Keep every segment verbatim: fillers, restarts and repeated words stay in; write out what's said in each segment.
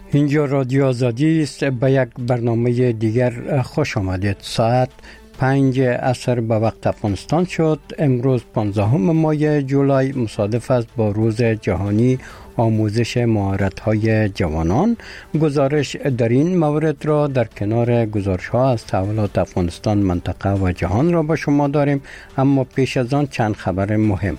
اینجا رادیو آزادی است. به یک برنامه دیگر خوش آمدید. ساعت پنج عصر به وقت افغانستان شد. امروز پانزدهم ماه جولای مصادف است با روز جهانی آموزش مهارت‌های جوانان. گزارش در این مورد را در کنار گزارش‌ها از تحولات افغانستان، منطقه و جهان را به شما داریم، اما پیش از آن چند خبر مهم.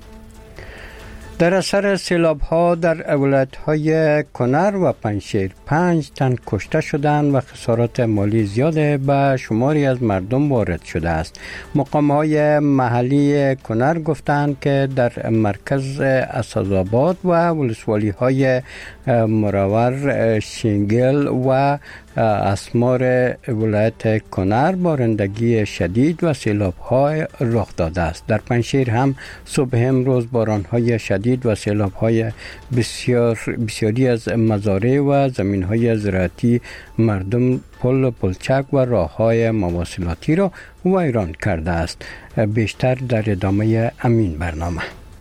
در اثر سیلاب‌ها در ولایت‌های کنر و پنجشیر پنج تن کشته شدند و خسارات مالی زیاد به شماری از مردم وارد شده است. مقام‌های محلی کنر گفتند که در مرکز اسدآباد و ولسوالی‌های مروور، شینگل و اسمار ولایت کنر بارندگی شدید و سیلاب‌ها رخ داده است. در پنجشیر هم صبح امروز باران‌های شدید و سیلاب‌های بسیار بسیاری از مزارع و زمین‌های زراعتی مردم، پل، پلچک و راه‌های مواصلاتی را ویران کرده است. بیشتر در ادامه امین برنامه.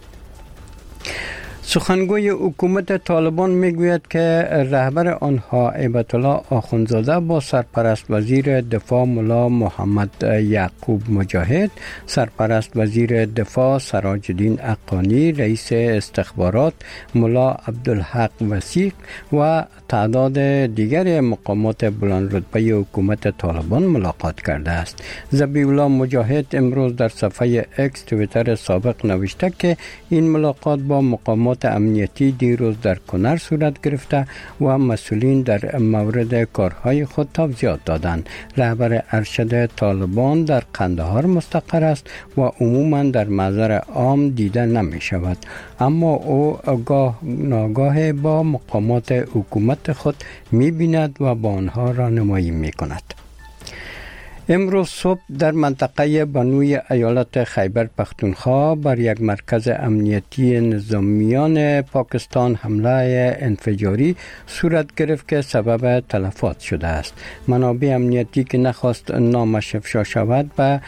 سخنگوی حکومت طالبان میگوید که رهبر آنها هیبت الله آخوندزاده با سرپرست وزیر دفاع ملا محمد یعقوب مجاهد، سرپرست وزیر دفاع سراج الدین حقانی، رئیس استخبارات ملا عبدالحق وثیق و تعداد دیگر مقامات بلند رتبه حکومت طالبان ملاقات کرده است. ذبیح الله مجاهد امروز در صفحه اکس توییتر سابق نوشته که این ملاقات با مقامات امنیتی دیروز در کنر صورت گرفته و مسئولین در مورد کارهای خود توضیحات دادند. رهبر ارشد طالبان در قندهار مستقر است و عموما در محضر عام دیده نمی شود، اما او گاه ناگاه با مقامات حکومت خود می بیند و با آنها راهنمایی می کند. امروز صبح در منطقه بنوی ایالت خیبر پختونخوا بر یک مرکز امنیتی نظامیان پاکستان حمله انفجاری صورت گرفت که سبب تلفات شده است. منابع امنیتی که نخواست نامش افشا شود به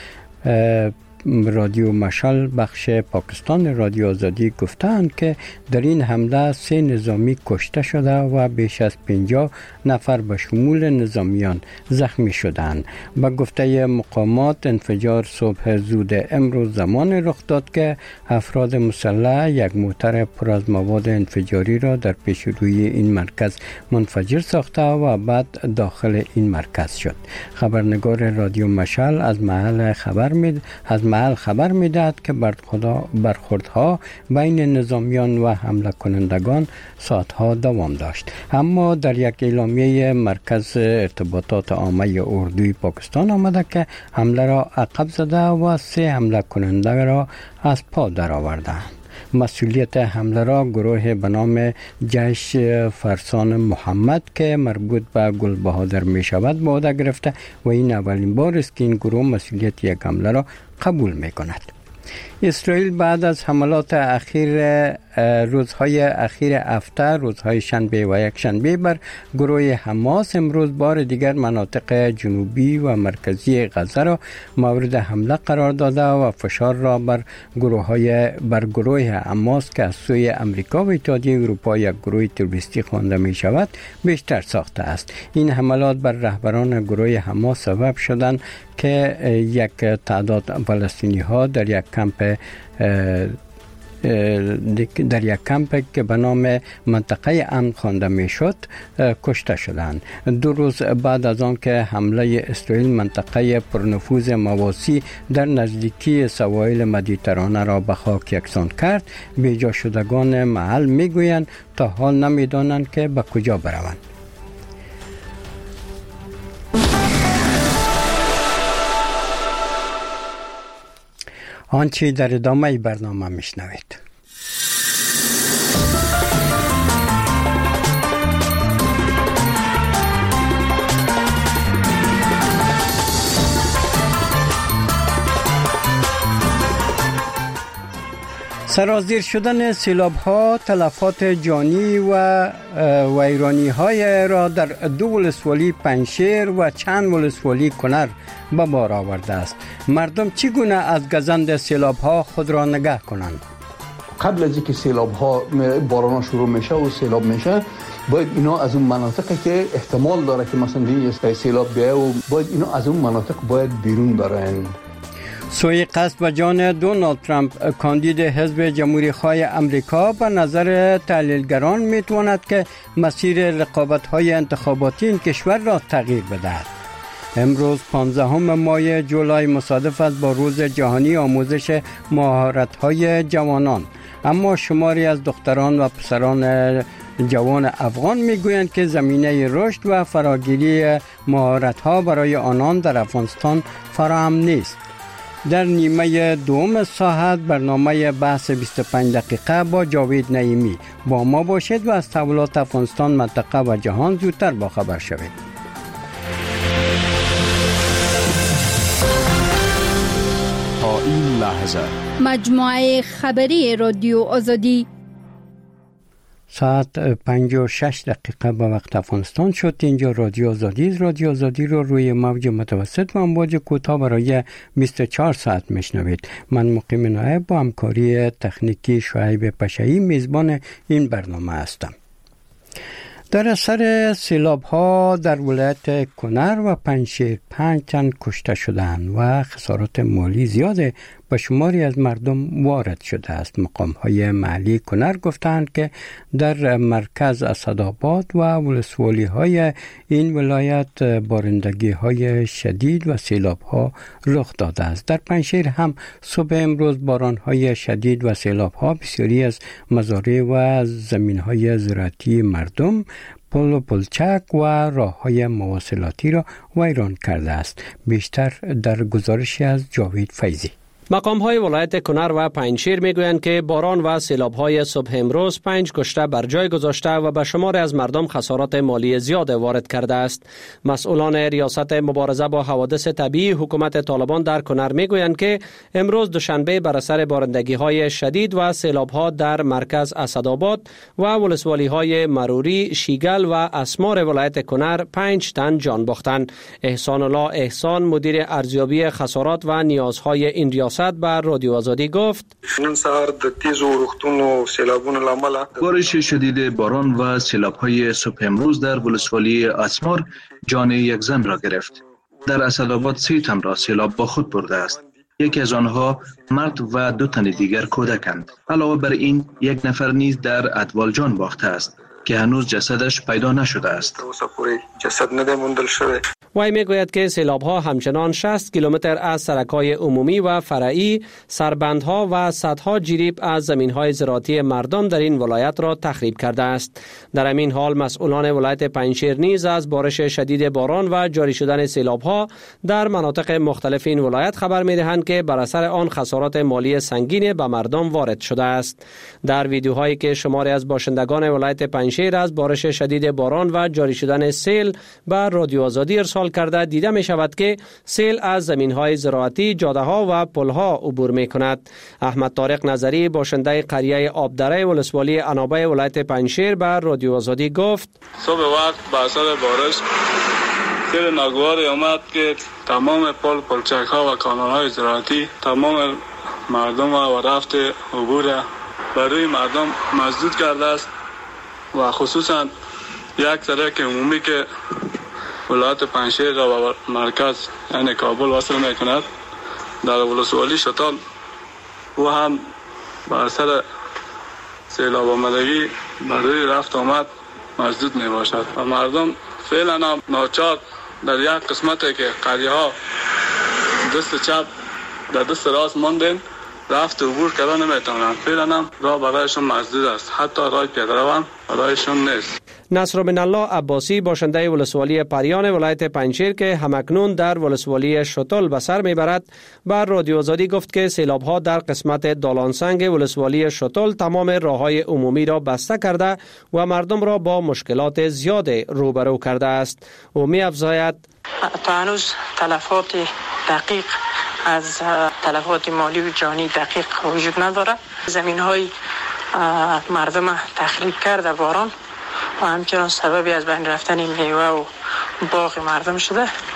رادیو مشعل بخش پاکستان رادیو آزادی گفتند که در این حمله سه نظامی کشته شده و بیش از پنجاه نفر به شمول نظامیان زخمی شدند. به گفته مقامات انفجار صبح زود امروز زمان رخ داد که افراد مسلح یک موتر پر از مواد انفجاری را در پیش روی این مرکز منفجر ساخته و بعد داخل این مرکز شد. خبرنگار رادیو مشعل از محل خبر می از محل خبر می‌دهد که برخوردها بین نظامیان و حمله کنندگان ساعتها دوام داشت، اما در یک اعلامیه مرکز ارتباطات عامه اردوی پاکستان آمده که حمله را عقب زده و سه حمله کننده را از پا درآوردند. مسئولیت حمله را گروه به نام جیش فرسان محمد که مربوط به گل بهادر می شود به عهده گرفته و این اولین بار است که این گروه مسئولیت یک حمله را قبول می کند. اسرائیل بعد از حملات اخیر روزهای اخیر هفته، روزهای شنبه و یک شنبه بر گروه حماس، امروز بار دیگر مناطق جنوبی و مرکزی غزه را مورد حمله قرار داده و فشار را بر گروه های بر گروه حماس که از سوی امریکا و اتحادیه اروپا یک گروه تروریستی خوانده می شود بیشتر ساخته است. این حملات بر رهبران گروه حماس سبب شدند که یک تعداد فلسطینی ها در یک کمپ در یک کمپ که به نام منطقه امن خوانده میشد کشته شدند. دو روز بعد از آن که حمله اسرائیل منطقه پرنفوذ مواسی در نزدیکی سواحل مدیترانه را به خاک یکسان کرد، بیجا شدگان محل میگویند تا حال نمیدانند که به کجا بروند. آنچه در ادامه برنامه میشنوید. سرازیر شدن سیلاب‌ها تلفات جانی و ویرانی‌های را در دو ولسوالی پنجشیر و چند ولسوالی کنر به بار آورده است. مردم چگونه از گزند سیلاب‌ها خود را نگه کنند؟ قبل از اینکه سیلاب ها باران شروع میشه و سیلاب میشه باید اینا از اون مناطقی که احتمال داره که مثلا دیگه سیلاب بیایه و باید اینا از اون مناطق باید بیرون برن. سوی قصد و جان دونالد ترامپ کاندید حزب جمهوری خواه امریکا به نظر تحلیلگران میتواند که مسیر رقابت‌های انتخاباتی این کشور را تغییر بدهد. امروز پانزدهم ماه جولای مصادف است با روز جهانی آموزش مهارت‌های جوانان، اما شماری از دختران و پسران جوان افغان میگویند که زمینه رشد و فراگیری مهارت‌ها برای آنان در افغانستان فراهم نیست. در نیمه دوم ساعت برنامه بحث بیست و پنج دقیقه با جاوید نعیمی با ما باشید و از تحولات افغانستان، منطقه و جهان زودتر باخبر شوید. تا این لحظه مجموعه خبری رادیو آزادی ساعت پنج و شش دقیقه به وقت افغانستان شد. اینجا رادیو آزادی رادیو آزادی رو روی موج متوسط و امواج کوتاه برای بیست و چهار ساعت میشنوید. من مقیم نایب با همکاری تکنیکی شعیب پشایی میزبان این برنامه هستم. در اثر سیلاب ها در ولایت کنر و پنجشیر پنج تن کشته شدند و خسارات مالی زیاد به شماری از مردم وارد شده است. مقام های محلی کنر گفتند که در مرکز اسدآباد و ولسوالی های این ولایت بارندگی های شدید و سیلاب ها رخ داده است. در پنجشیر هم صبح امروز باران های شدید و سیلاب ها بسیاری از مزارع و زمین های زراعتی مردم، پل و پلچک و راه های مواصلاتی را ویران کرده است. بیشتر در گزارشی از جاوید فیضی. مقام های ولایت کنر و پنجشیر میگویند که باران و سیلاب های صبح امروز پنج کشته بر جای گذاشته و به شمار از مردم خسارات مالی زیاد وارد کرده است. مسئولان ریاست مبارزه با حوادث طبیعی حکومت طالبان در کنر میگویند که امروز دوشنبه بر اثر بارندگی های شدید و سیلاب ها در مرکز اسدآباد و ولسوالی های مروری، شیگل و اسمار ولایت کنر پنج تن جان باختند. احسان الله احسان مدیر ارزیابی خسارات و نیازهای این ریاست بر رادیو آزادی گفت: نن سهار د تیزو ورښتونو سیلابونو لامل بارش شدید باران و سیلاب‌های صبح امروز در ولسوالی اسمار جان یک زن را گرفت. در اسدآباد سه تن را سیلاب با خود برده است. یکی از آنها مرد و دو تن دیگر کودکند. علاوه بر این یک نفر نیز در ادوال جان باخته است که هنوز جسدش پیدا نشده است. جسد نداموندل شده. وی میگوید که سیلاب‌ها همچنان شصت کیلومتر از سرک‌های عمومی و فرعی، سربندها و صدها جریب از زمین‌های زراعتی مردم در این ولایت را تخریب کرده است. در همین حال مسئولان ولایت پنجشیر نیز از بارش شدید باران و جاری شدن سیلاب‌ها در مناطق مختلف این ولایت خبر می‌دهند که بر اثر آن خسارات مالی سنگین به مردم وارد شده است. در ویدیوهایی که شماری از باشندگان ولایت پنجشیر از بارش شدید باران و جاری شدن سیل بر رادیو آزادی ارسال کرده دیده می شود که سیل از زمین‌های زراعتی، جاده‌ها و پل‌ها عبور می‌کند. احمد طارق نظری باشنده قریه آبدره ولسوالی عنابه ولایت پنجشیر بر رادیو آزادی گفت: صبح وقت با اثر بارش سیل ناگواری آمد که تمام پل، پلچک‌ها و کانال‌های زراعتی تمام مردم و رفت عبور برای مردم مسدود کرده است و خصوصا یک سرک عمومی که ولایت پنجشیر را به مرکز یعنی کابل وصل میکند در ولسوالی شتال و هم به اثر سیلاب آمدگی برای رفت آمد مسدود می باشد و مردم فعلا هم ناچار در یک قسمتی که قریه ها دست چپ در دست راست ماندن رفت و عبور کردن نمیتونند. فعلا هم راه برایشون مسدود است، حتی راه پیاده رو هم برایشون نیست. نصر بن الله عباسی باشنده ولسوالی پریان ولایت پنجشیر که همکنون در ولسوالی شتل به سر میبرد بر رادیو آزادی گفت که سیلاب‌ها در قسمت دالانسنگ ولسوالی شتل تمام راه‌های عمومی را بسته کرده و مردم را با مشکلات زیاد روبرو کرده است. او می‌افزاید: تا هنوز تلفات دقیق از تلفات مالی و جانی دقیق وجود نداره. زمین‌های مردم تخریب کرده باران و همچنان سببی از بین رفتن میوه و باغ مردم شده.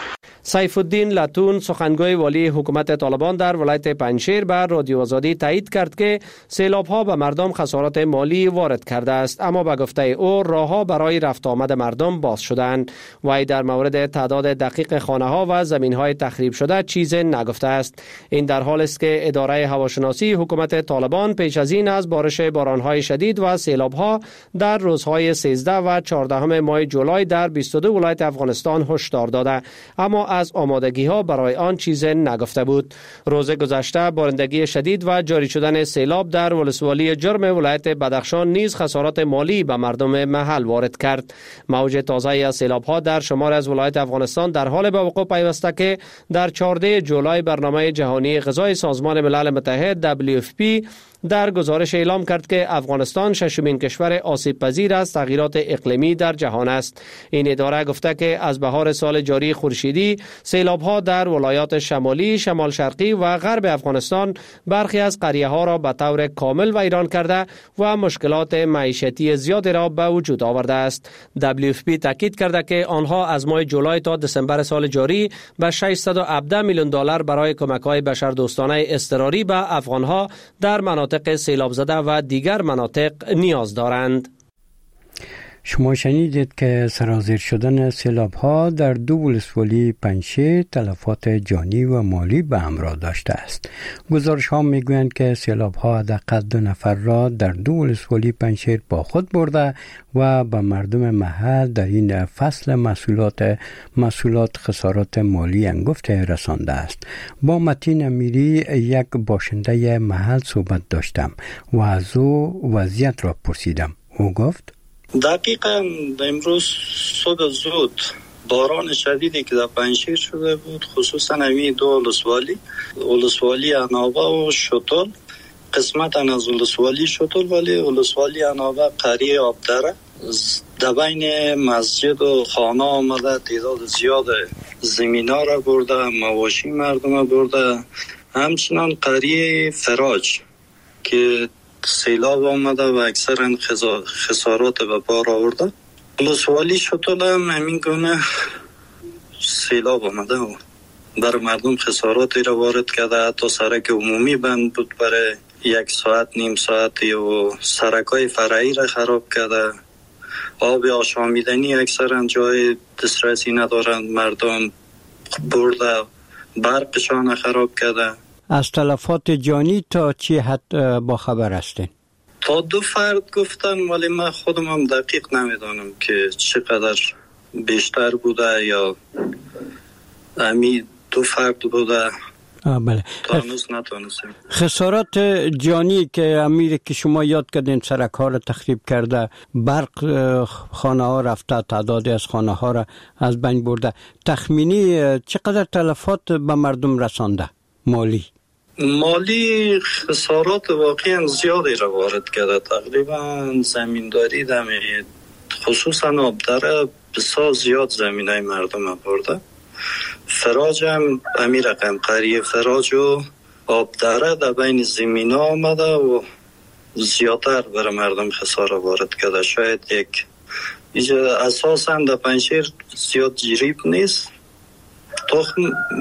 سیف الدین لتون سخنگوی والی حکومت طالبان در ولایت پنجشیر به رادیو آزادی تایید کرد که سیلاب‌ها به مردم خسارات مالی وارد کرده است، اما به گفته او راه‌ها برای رفت آمد مردم باز شدند. وی در مورد تعداد دقیق خانه‌ها و زمین‌های تخریب شده چیزی نگفته است. این در حال است که اداره هواشناسی حکومت طالبان پیش از این از بارش باران‌های شدید و سیلاب‌ها در روزهای سیزده و چهارده ماه جولای در بیست و دو ولایت افغانستان هشدار داده، اما از آمادگی‌ها برای آن چیزی نگفته بود. روز گذشته بارندگی شدید و جاری شدن سیلاب در ولسوالی جرم ولایت بدخشان نیز خسارات مالی به مردم محل وارد کرد. موج تازه از سیلاب‌ها در شمار از ولایت افغانستان در حال به وقوع پیوسته که در چهارده جولای برنامه جهانی غذای سازمان ملل متحد دبلیو اف پی در گزارش اعلام کرد که افغانستان ششمین کشور آسیب پذیر از تغییرات اقلیمی در جهان است. این اداره گفته که از بهار سال جاری خورشیدی سیلاب‌ها در ولایات شمالی، شمال شرقی و غرب افغانستان برخی از قریه‌ها را به طور کامل ویران کرده و مشکلات معیشتی زیادی را به وجود آورده است. دبلیو اف پی تاکید کرده که آنها از ماه جولای تا دسامبر سال جاری به ششصد و هفده میلیون دلار برای کمک‌های بشردوستانه اضطراری به افغان‌ها در مناطق سیلاب زده و دیگر مناطق نیاز دارند. شما شنیدید که سرازیر شدن سیلاب ها در دو ولسوالی پنجشیر تلفات جانی و مالی به همراه داشته است. گزارش ها می گویند که سیلاب ها حداقل دو نفر را در دو ولسوالی پنجشیر با خود برده و به مردم محل در این فصل محصولات محصولات خسارات مالی انگفت رسانده است. با متین امیری یک باشنده محل صحبت داشتم و از او وضعیت را پرسیدم. او گفت دقیقا امروز صبح زود باران شدیدی که در پنجشیر شده بود، خصوصا همین دو ولسوالی ولسوالی انابه و شتل، قسمت از ولسوالی شتل ولی ولسوالی انابه قریه آبدره در بین مسجد و خانه آمده، تعداد زیاد زمینا را برده، مواشی مردم برده. همچنان قریه فراج که سیلاب آمده و اکثرا خسارات به بار آورده. ولسوالی شتل هم همین گونه سیلاب آمده و برای مردم خساراتی را وارد کرده. حتی سرک عمومی بند بود برای یک ساعت نیم ساعتی و سرکای فرعی را خراب کرده. آب آشامیدنی اکثرا جای دسترسی ندارند، مردم برده، برقشان خراب کرده. از تلفات جانی تا چی حد با خبر هستین؟ تا دو فرد گفتن ولی من خودم هم دقیق نمیدانم که چقدر بیشتر بوده یا امی دو فرد بوده. بله. تا هنوز نتونستیم. خسارات جانی که امیر که شما یاد کردین سرک ها را تخریب کرده، برق خانه ها رفته، تعدادی از خانه ها را از بین برده، تخمینی چقدر تلفات به مردم رسانده؟ مالی مالی خسارات واقعا زیادی را وارد کرده. تقریبا زمینداری دمی خصوصا آبدره بسیار زیاد زمینای مردم برده. فراج هم امی رقم قریه فراج و آبدره در بین زمین ها آمده و زیادتر برای مردم خسارات وارد کرده. شاید یک اساسا در پنجشیر زیاد جریب نیست، تخم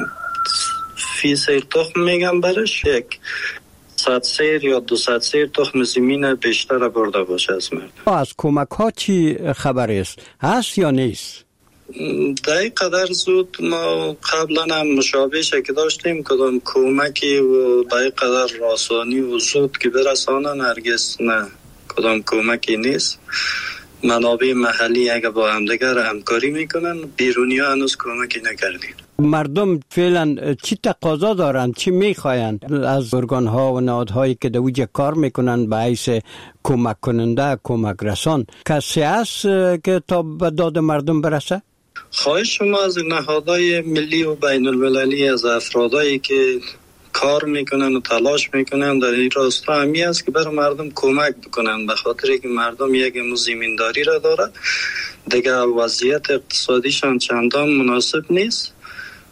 فی سیر تخم میگم برش یک صد سیر یا دو صد سیر تخم زمین بیشتر برده باشه از مردم. از کمک ها چی خبر است؟ هست یا نیست؟ در قدر زود ما قبلا هم مشابه که داشتیم، کدام کمکی و در قدر راسانی و زود که برسانن هرگز نه، کدام کمکی نیست. منابع محلی اگه با همدیگر همکاری میکنن، بیرونی ها هنوز کمکی نکردین. مردم فعلا چی تقاضا دارند، چی میخواین از ارگان ها و نهادهایی که در وجه کار میکنن به حیث کمک کننده، کمک رسان؟ کسی هست که تا به داد مردم برسه؟ خواهش شما از نهادهای ملی و بین المللی، از افرادایی که کار میکنن و تلاش میکنن در این راستا همی است که برای مردم کمک بکنن، به خاطر که مردم یک زمینداری را داره دیگه، وضعیت اقتصادیشان چندان مناسب نیست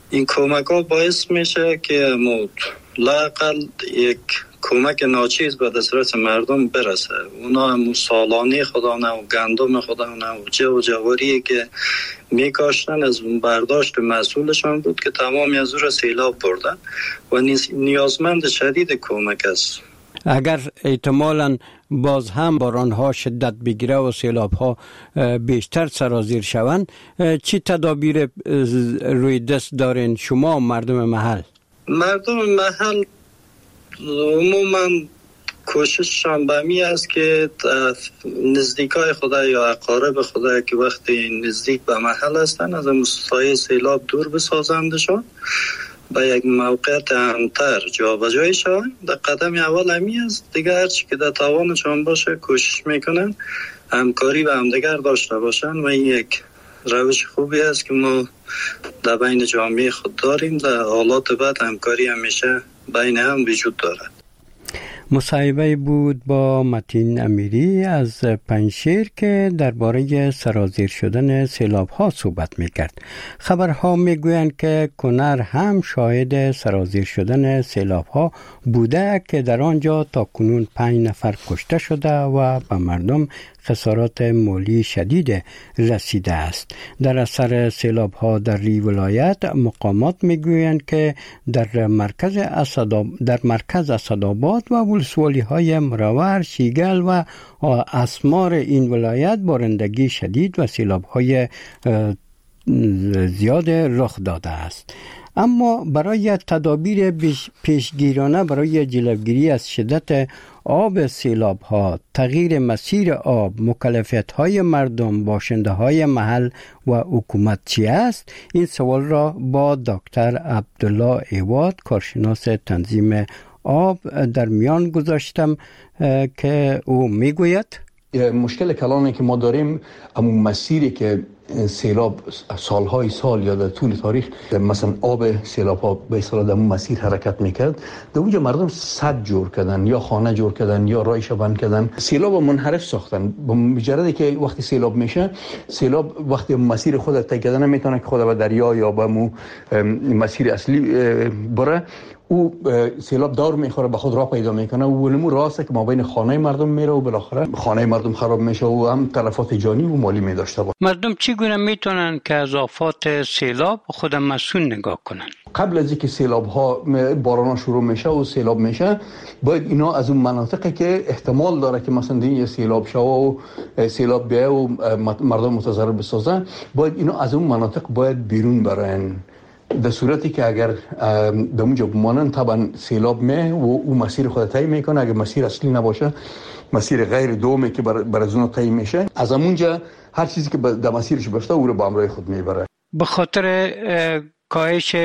این کمک ها باعث میشه که لااقل یک کمک ناچیز به دسترس مردم برسه. اونا هم سالانه خودانه و گندم خودانه و جو و جواری که میکاشتن از اون برداشت مسئولشان بود که تمامی از او را سیلاب بردن و نیازمند شدید کمک است. اگر احتمالاً باز هم باران ها شدت بگیره و سیلاب ها بیشتر سرازیر شوند، چی تدابیر روی دست دارین شما مردم محل؟ مردم محل عموما کوشششان به می است که نزدیکای خدا یا اقارب خدا که وقتی نزدیک به محل هستن از سایه سیلاب دور بسازندشان، به یک موقعیت امن‌تر جابجایی شوند. در قدم اول همی است. دیگه هرچی که در توانشان باشه کوشش میکنن همکاری به همدیگر داشته باشن و این یک روش خوبی است که ما در بین جامعه خود داریم. در حالات بعد همکاری همیشه بین هم وجود دارد. مصاحبه بود با متین امیری از پنجشیر که درباره سرازیر شدن سیلاب ها صحبت میکرد. خبرها میگویند که کنر هم شاهد سرازیر شدن سیلاب ها بوده که در آنجا تا کنون پنج نفر کشته شده و به مردم خسارات مالی شدید رسیده است. در اثر سیلاب ها در ری ولایت مقامات میگویند که در مرکز اسدآباد در مرکز اسدآباد و ولسوالی های مروار، شیگل و اسمار این ولایت بارندگی شدید و سیلاب های زیاد رخ داده است. اما برای تدابیر پیشگیرانه برای جلوگیری از شدت آب سیلاب ها، تغییر مسیر آب، مکلفیت های مردم، باشنده های محل و حکومت چی است؟ این سوال را با دکتر عبدالله ایواد، کارشناس تنظیم آب، در میان گذاشتم که او میگوید مشکل کلانی که ما داریم همون مسیری که سیلاب سالهای سال یا در طول تاریخ مثلا آب سیلاب ها به اصطلاح در مسیر حرکت میکرد، در اونجا مردم سد جور کردن یا خانه جور کردن یا رایش بند کردن، سیلاب منحرف ساختن. با مجرد که وقتی سیلاب میشه، سیلاب وقتی مسیر خود طی کردن نمیتونه که خود به دریا یا به مو مسیر اصلی بره، او سیلاب دار میخوره، به خود راه پیدا میکنه و ولمو راسته که ما بین خانه مردم میره و بالاخره خانه مردم خراب میشه و هم تلفات جانی و مالی میداشته باشه. مردم چگونه میتونن که از آفات سیلاب خود مسئول نگاه کنن؟ قبل از اینکه سیلاب ها باران شروع میشه و سیلاب میشه، باید اینا از اون مناطقی که احتمال داره که مثلا دیگه سیلاب شه و سیلاب بیه و مردم متضرر بسازه، باید اینا از اون مناطق باید بیرون برن. در صورتی که اگر در اونجا بمانن طبعا سیلاب می و او مسیر خود طی میکنه. اگر مسیر اصلی نباشه، مسیر غیر دومی که بر, بر از اون طی میشه، از اونجا هر چیزی که در مسیرش بفته او رو با همراه خود میبره. به خاطر کاهش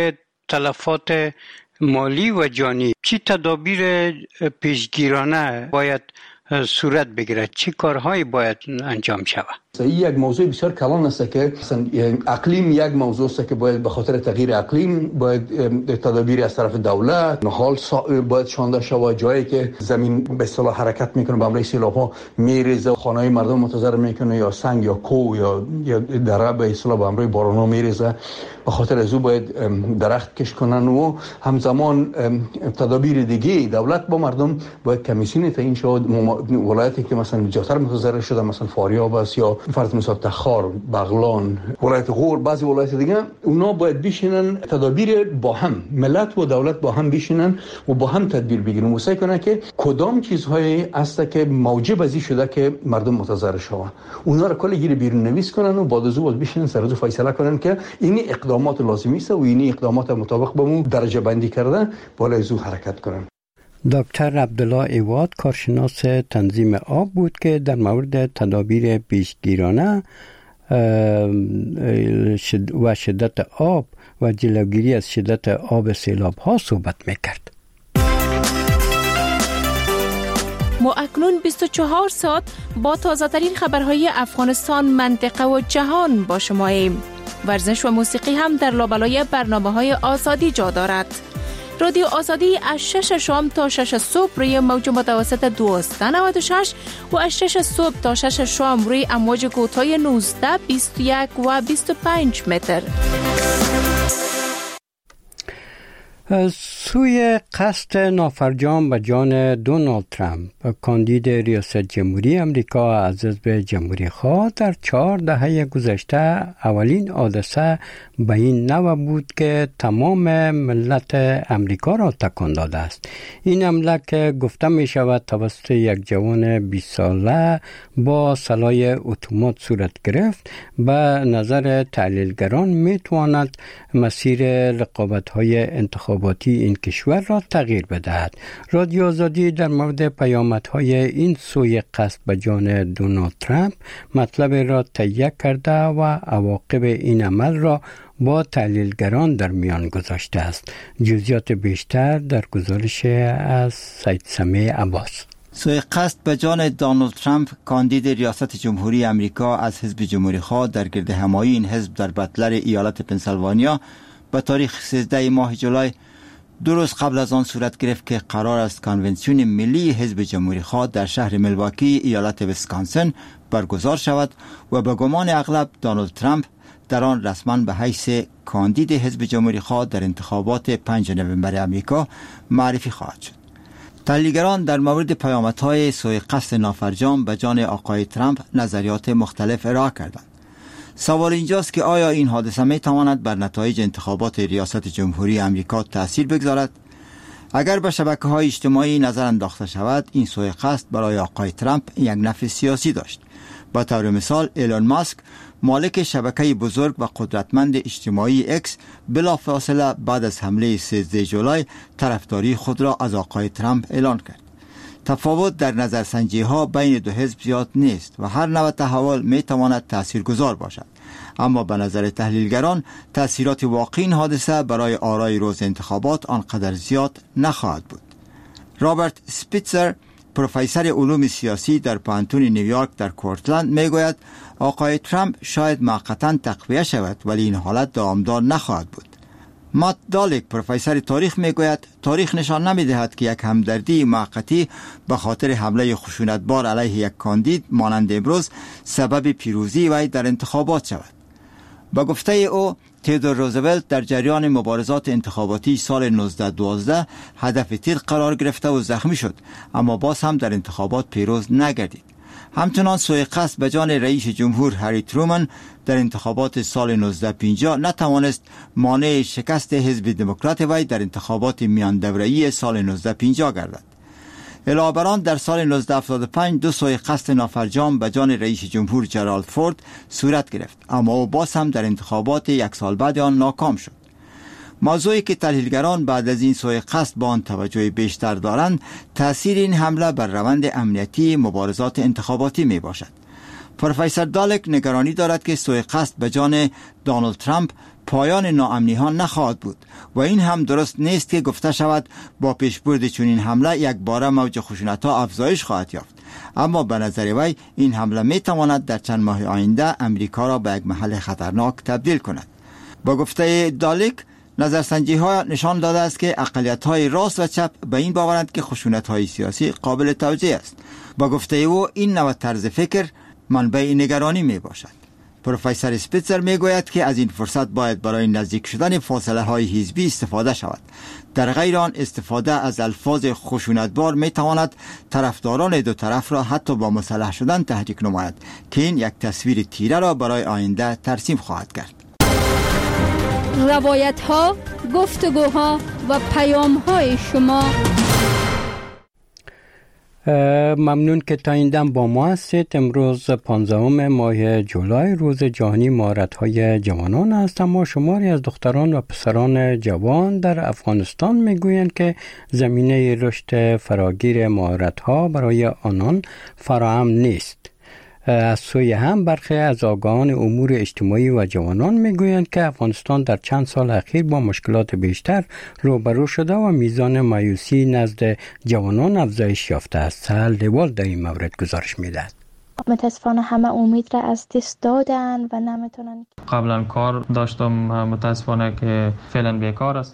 تلفات مالی و جانی، چی تدابیر پیشگیرانه باید صورت بگیرد؟ چی کارهایی باید انجام شود؟ این یک موضوع بسیار کلان است که اقلیم یک موضوع است که باید به خاطر تغییر اقلیم باید تدابیر از طرف دولت حال باید شانده شود. جایی که زمین به اصطلاح حرکت میکنه به همراه سیلاب ها میریزه، خانه‌های مردم متضرر میکنه، یا سنگ یا کوه یا یا دره به اصطلاح به همراه باران ها میریزه. به خاطر از او باید درخت کش کنن و همزمان تدابیر دیگه دولت با مردم باید کمیسیون تعیین شود. ولایتی که مثلا جاتر متضرر شده، مثلا فاریاب است یا فرض مثال تخار، بغلان، ولایت غور، بعضی ولایت دیگه، اونا باید بشینن تدابیر با هم، ملت و دولت با هم بشینن و با هم تدبیر بگیرن و سعی کنن که کدام چیزهایی است که موجب ازی شده که مردم متضرر شوند، اونا رو کلی گیر بیرون نویس کنن و بعد از اون بشینن سر از فیصله کنن که این اقدامات لازمی است و این اقدامات مطابق با مو درجه بندی کردن بالا از اون حرکت کنن. دکتر عبدالله ایواد، کارشناس تنظیم آب بود که در مورد تدابیر پیشگیرانه و شدت آب و جلوگیری از شدت آب سیلاب ها صحبت میکرد. ما اکنون بیست و چهار ساعت با تازه ترین خبرهای افغانستان، منطقه و جهان با شماییم. ورزش و موسیقی هم در لابلای برنامه های آزادی جا دارد. رادیو آزادی از شش شام تا شش صبح روی موج متوسط دویست و نود و شش و از شش صبح تا شش شام روی امواج کوتاه نوزده، بیست و یک و بیست و پنج متر. سوی قصد نافرجام به جان دونالد ترامپ کاندید ریاست جمهوری امریکا از حزب جمهوری خواه در چهار دهه گذشته اولین حادثه به این نوع بود که تمام ملت امریکا را تکان داده است. این حمله که گفته می شود توسط یک جوان بیست ساله با سلاح اتومات صورت گرفت، به نظر تحلیلگران می تواند مسیر رقابت‌های انتخاباتی این کشور را تغییر بدهد. رادیو آزادی در مورد پیامدهای این سوی قصد به جان دونالد ترامپ مطلب را تهیه کرده و عواقب این عمل را با تحلیلگران در میان گذاشته است. جزئیات بیشتر در گزارش از سید سمیع عباس. سوی قصد به جان دونالد ترامپ کاندید ریاست جمهوری امریکا از حزب جمهوری خواه در گرد همایی این حزب در بتلر ایالت پنسیلوانیا به تاریخ سیزده ماه جولای دو روز قبل از آن صورت گرفت که قرار است کنونسیون ملی حزب جمهوری خواه در شهر میلواکی ایالت ویسکانسن برگزار شود و به گمان اغلب دونالد ترامپ در آن رسما به حیث کاندید حزب جمهوری خواه در انتخابات پنجم نوامبر امریکا معرفی خواهد شد. تحلیلگران در مورد پیامدهای سوی قصد نافرجام به جان آقای ترامپ نظریات مختلف ارائه کردند. سوال اینجاست که آیا این حادثه می تواند بر نتایج انتخابات ریاست جمهوری امریکا تأثیر بگذارد؟ اگر به شبکه‌های اجتماعی نظر انداخته شود، این سوی قصد برای آقای ترامپ یک نفع سیاسی داشت. با طور مثال ایلون ماسک مالک شبکه بزرگ و قدرتمند اجتماعی اکس بلافاصله بعد از حمله سیزده جولای طرفداری خود را از آقای ترامپ اعلان کرد. تفاوت در نظرسنجی ها بین دو حزب زیاد نیست و هر نوع تحول می تواند تاثیرگذار باشد، اما به نظر تحلیلگران تاثیرات واقعی این حادثه برای آرای روز انتخابات آنقدر زیاد نخواهد بود. رابرت سپیتزر پروفسور علوم سیاسی در پانتون نیویورک در کورتلند میگوید آقای ترامپ شاید موقتا تقویه شود ولی این حالت دامدار نخواهد بود. مات دالک پروفسور تاریخ میگوید تاریخ نشان نمیدهد که یک همدردی موقتی به خاطر حمله خشونتبار علیه یک کاندید مانند امروز سبب پیروزی وی در انتخابات شود. با گفته او تئودور روزولت در جریان مبارزات انتخاباتی سال نوزده دوازده هدف تیر قرار گرفته و زخمی شد، اما باز هم در انتخابات پیروز نگردید. همچنان سوی قصد به جان رئیس جمهور هری ترومن در انتخابات سال نوزده پنجاه نتوانست مانع شکست حزب دموکرات وی در انتخابات میان دوره‌ای سال نوزده پنجاه گردد. علاوه بر آن در سال نوزده هفتاد و پنج دو سوی قصد نافرجام به جان رئیس جمهور جرالد فورد صورت گرفت، اما او باز هم در انتخابات یک سال بعد آن ناکام شد. موضوعی که تحلیلگران بعد از این سوی قصد با آن توجه بیشتر دارند تأثیر این حمله بر روند امنیتی مبارزات انتخاباتی می باشد. پروفسور دالک نگرانی دارد که سوی قصد به جان دونالد ترامپ پایان ناامنی ها نخواهد بود و این هم درست نیست که گفته شود با پیشبرد چنین حمله یک باره موج خشونت ها افزایش خواهد یافت، اما به نظر وی این حمله می تواند در چند ماه آینده امریکا را به یک محل خطرناک تبدیل کند. با گفته دالک نظرسنجی ها نشان داده است که اقلیت های راست و چپ به این باورند که خشونت های سیاسی قابل توجیه است. با گفته او این نوع طرز فکر منبع نگرانی می باشد. پروفسور اسپیتزر می گوید که از این فرصت باید برای نزدیک شدن فاصله های حزبی استفاده شود. در غیر آن استفاده از الفاظ خشونتبار می تواند طرفداران دو طرف را حتی با مسلح شدن تحریک نماید که این یک تصویر تیره را برای آینده ترسیم خواهد کرد. روایت ها، گفتگوها و پیام های شما. ممنون که تا این دم با ما هستید. امروز پانزدهم ماه جولای روز جهانی مهارت‌های جوانان است، اما شماری از دختران و پسران جوان در افغانستان میگویند که زمینه رشد فراگیر مهارت‌ها برای آنان فراهم نیست. از سوی هم برخی از آگاهان امور اجتماعی و جوانان میگویند که افغانستان در چند سال اخیر با مشکلات بیشتر روبرو شده و میزان مایوسی نزد جوانان افزایش یافته است. سهل دیوال در این مورد گزارش میدهد. متاسفانه همه امید را از دست دادن و نمیتونن. قبلا کار داشتم، متاسفانه که فعلا بیکار هستم.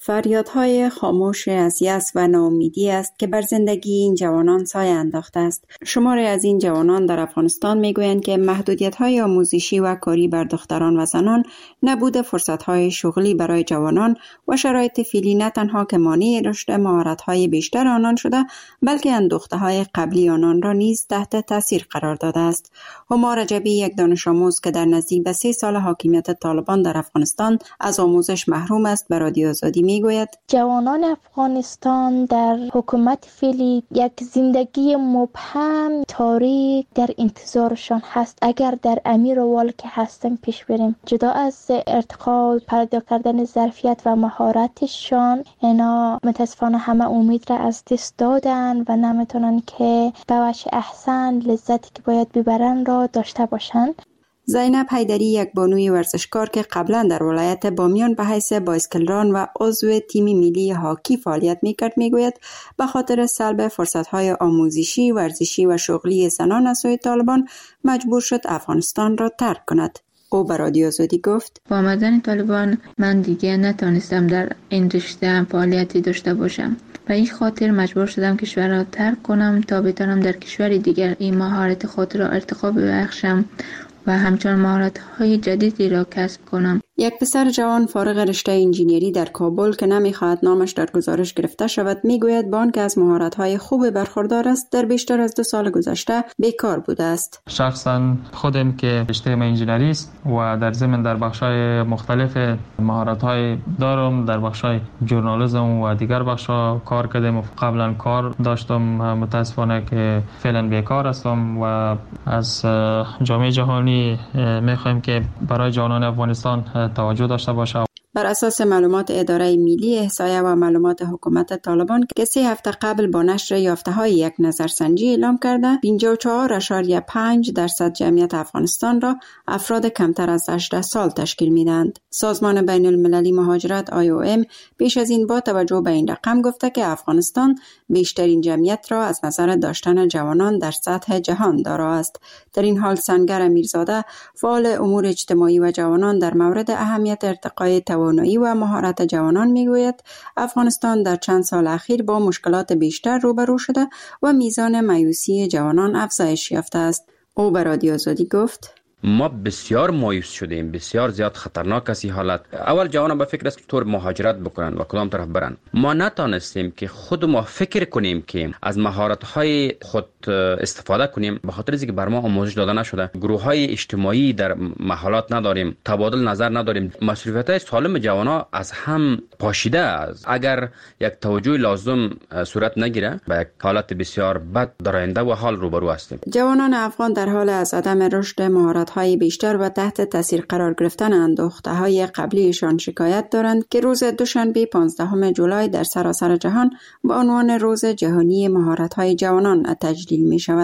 فریادهای خاموش از یأس و ناامیدی است که بر زندگی این جوانان سایه انداخته است. شماری از این جوانان در افغانستان میگویند که محدودیت‌های آموزشی و کاری بر دختران و زنان، نبود فرصت‌های شغلی برای جوانان و شرایط فعلی نه تنها که مانع رشد مهارت‌های بیشتر آنان شده، بلکه اندوخته‌های قبلی آنان را نیز تحت تاثیر قرار داده است. هما رجبی، یک دانش آموز که در نزدیک به سه سال حاکمیت طالبان در افغانستان از آموزش محروم است، به رادیو آزادی میگوید جوانان افغانستان در حکومت فعلی یک زندگی مبهم، تاریک در انتظارشان هست. اگر در امیر وال که هستن پیش بریم، جدا از ارتقا پیدا کردن ظرفیت و مهارتشان، اینا متاسفانه همه امید را از دست دادن و نمیتونن که به وجه احسن لذتی که باید ببرن را داشته باشن. زینب حیدری، یک بانوی ورزشکار که قبلا در ولایت بامیان به حیث بایسکلران و عضو تیم ملی هاکی فعالیت میکرد، میگوید به خاطر سلب فرصتهای آموزشی، ورزشی و شغلی زنان از سوی طالبان مجبور شد افغانستان را ترک کند. او به رادیو آزادی گفت با آمدن طالبان من دیگه نتونستم در این رشته فعالیتی داشته باشم. به این خاطر مجبور شدم کشور را ترک کنم تا بتانم در کشور دیگر این مهارت خود را ارتقا ببخشم و همچنان مهارت‌های جدیدی را کسب کنم. یک پسر جوان فارغ رشته انجینری در کابل که نمی‌خواهد نامش در گزارش گرفته شود، میگوید با آنکه از مهارت‌های خوب برخوردار است، در بیشتر از دو سال گذشته بیکار بوده است. شخصا خودم که رشته انجینری است و در ضمن در بخش‌های مختلف مهارت‌های دارم، در بخش‌های ژورنالیسم و دیگر بخش‌ها کار کردم و قبلا کار داشتم. متاسفانه که فعلا بیکار هستم و از جامعه جهانی می‌خوایم که برای جوانان افغانستان توجه داشته باشه. بر اساس معلومات اداره ملی احصایه و معلومات حکومت طالبان که سه هفته قبل با نشر یافته‌های یک نظرسنجی اعلام کرده، پنجاه و چهار اشاریه پنج درصد جمعیت افغانستان را افراد کمتر از هجده سال تشکیل می‌دهند. سازمان بین المللی مهاجرت آی او ام پیش از این با توجه به این رقم گفته که افغانستان بیشترین جمعیت را از نظر داشتن جوانان در سطح جهان دارا است. در این حال سنگر امیرزاده، فعال امور اجتماعی و جوانان، در مورد اهمیت ارتقای توانایی و مهارت جوانان میگوید افغانستان در چند سال اخیر با مشکلات بیشتر روبرو شده و میزان مایوسی جوانان افزایش یافته است. او به رادیو آزادی گفت ما بسیار مایوس شدیم، بسیار زیاد خطرناک است این حالت. اول جوانان به فکر است که طور مهاجرت بکنن و کدام طرف برن. ما نتانستیم که خود ما فکر کنیم که از مهارت های خود استفاده کنیم، به خاطر اینکه بر ما آموزش داده نشده. گروه های اجتماعی در محلات نداریم، تبادل نظر نداریم. مسئولیت های سالم جوانان از هم پاشیده است. اگر یک توجه لازم صورت نگیره، به یک حالت بسیار بد در آینده و حال روبرو هستیم. جوانان افغان در حال از عدم رشد مهارت های بیشتر و تحت تاثیر قرار گرفتن اندوخته های قبلیشان شکایت دارند که روز دوشنبه پانزدهم جولای در سراسر جهان با عنوان روز جهانی مهارت های جوانان تجلیل می شود.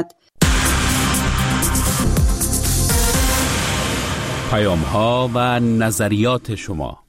پیام ها و نظریات شما.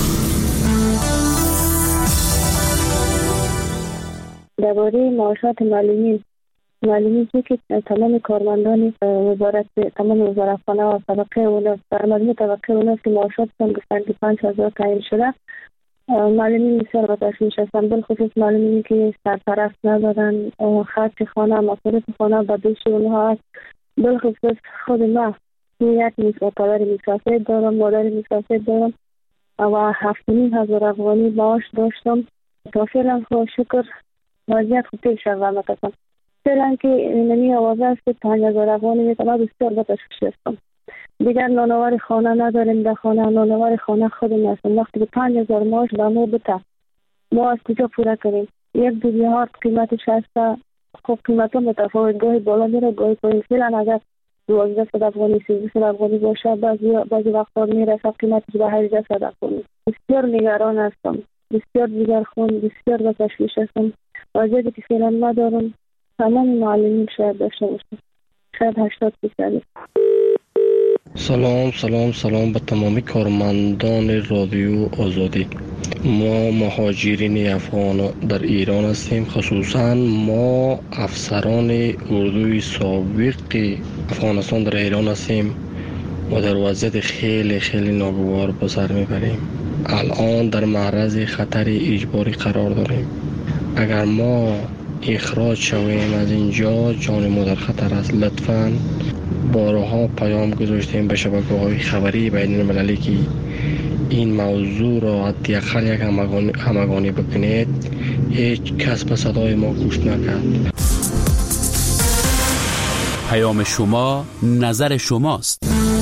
درباره معاشات معلمین معلومی که تمام کارمندان وزارت، تمام وزارتخانه و طبقه اولاد، مجموع طبقه اولاد که معاشاتشان گفتن که پنج هزار تعیین شده، معلمین بسیار به تشویش هستند. بالخصوص معلمینی که سرپرست ندارن، خرج خانه، مصارف خانه به دوش اونها است. بالخصوص خود ما یک پدر مسافر دارم، مادر مسافر دارم و هفت و نیم هزار افغانی معاش داشتم. تا فعلا خدا شکر وضعیت خوب پیش رفته است. فعلا که نمی آوازه است که پنج هزار افغانی میتونه بسیار به تشویش هستم. دیگر نانوار خانه نداریم، در خانه نانوار خانه خودم هستم. وقتی که پنج هزار معاش به ما بده، ما از کجا پوره کنیم؟ یک دو بیهار قیمتش هست. خب قیمت ها متفاوت، گاهی بالا میره گاهی پایین. فعلا اگر دوازده صد افغانی سیزده صد افغانی باشه، بعضی بعضی وقتا میرسه قیمتش به هجده صد افغانی. بسیار نگران هستم، بسیار دیگرخوان، بسیار به تشویش هستم. وضعیتی که فعلا ندارم تمام معلمین شاید داشته باشم، شاید هشتاد فیصد. سلام سلام سلام به تمامی کارمندان رادیو آزادی. ما مهاجرین افغان در ایران هستیم، خصوصا ما افسران اردوی سابق افغانستان در ایران هستیم و در وضعیت خیلی خیلی ناگوار به سر میبریم. الان در معرض خطر اجباری قرار داریم. اگر ما اخراج شویم از اینجا جان ما در خطر است. لطفاً بارها پیام گذاشتیم به شبکه‌های خبری بین المللی که این موضوع را حداقل یک همگانی, همگانی بکنید. هیچ کس به صدای ما گوش نکرد. پیام شما نظر شماست.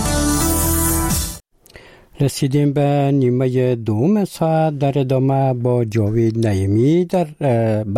رسیدیم به نیمه دوم ساعت. در ادامه با جاوید نعیمی در